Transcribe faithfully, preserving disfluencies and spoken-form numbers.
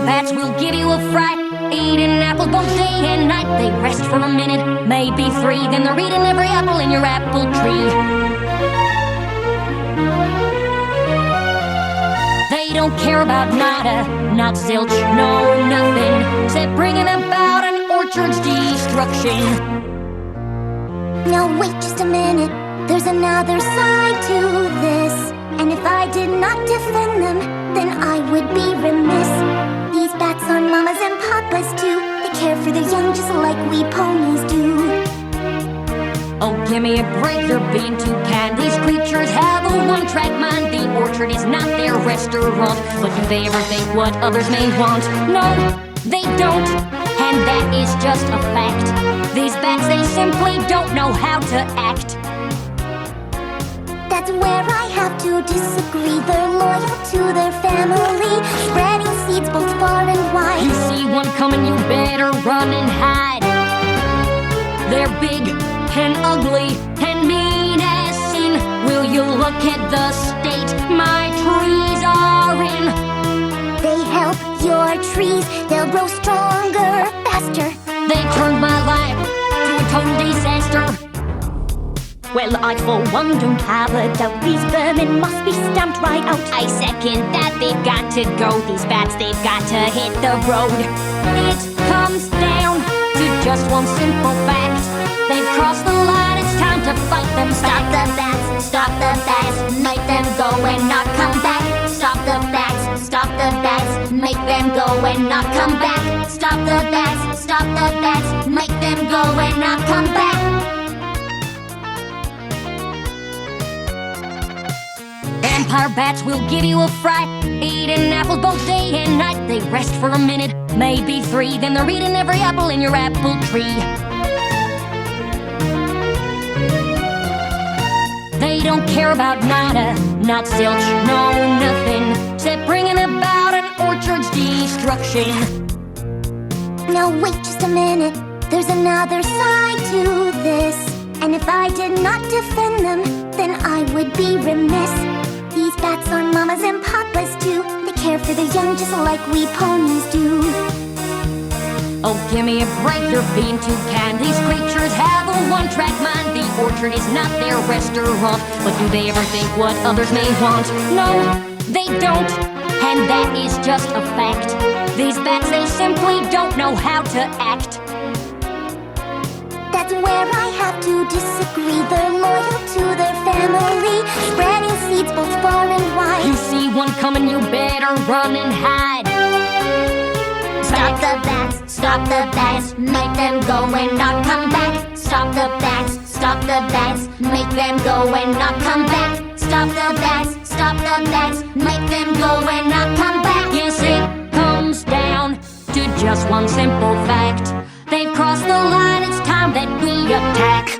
bats will give you a fright. Eating apples both day and night. They rest for a minute, maybe three, then they're eating every apple in your apple tree. They don't care about nada, not zilch, no nothing, except bringing about an orchard's destruction. Now wait just a minute, there's another side to this. And if I did not defend them, then I would be remiss. These bats are mamas and papas too. They care for their young just like we ponies do. Oh, give me a break, you're being too kind. These creatures have a one-track mind. The orchard is not their restaurant. But do they ever think what others may want? No, they don't, and that is just a fact. These bats, they simply don't know how to act. That's where I have to disagree. They're loyal to their family, spreading seeds both far and wide. You see one coming, you better run and hide. They're big and ugly and mean as sin. Will you look at the state my trees are in? They help your trees, they'll grow stronger, faster. They turned my life to a total disaster. Well, I for one don't have a doubt. These vermin must be stamped right out. I second that, they've got to go. These bats, they've got to hit the road. It comes down to just one simple fact. They've crossed the line, it's time to fight them. Stop the bats, stop the bats, make them go and not come back. Stop the bats, stop the bats, make them go and not come back. Stop the bats, stop the bats, make them go and not come back. Vampire bats will give you a fright. Eating apples both day and night. They rest for a minute, maybe three, then they're eating every apple in your apple tree. They don't care about nada, not zilch, no nothing, except bringing about an orchard's destruction. Now wait just a minute, there's another side to this. And if I did not defend them, then I would be remiss. These bats are mamas and papas too. They care for their young just like we ponies do. Oh, give me a break, you're being too kind. These creatures have a one-track mind. The orchard is not their restaurant. But do they ever think what others may want? No, they don't, and that is just a fact. These bats, they simply don't know how to act. That's where I have to disagree. They're loyal to their family, spreading seeds both far and wide. You see one coming, you better run and hide. Stop the bats, stop the bats, make them go and not come back. Stop the bats, stop the bats, make them go and not come back. Stop the bats, stop the bats, make them go and not come back. Yes, it comes down to just one simple fact. They've crossed the line, it's time that we attack.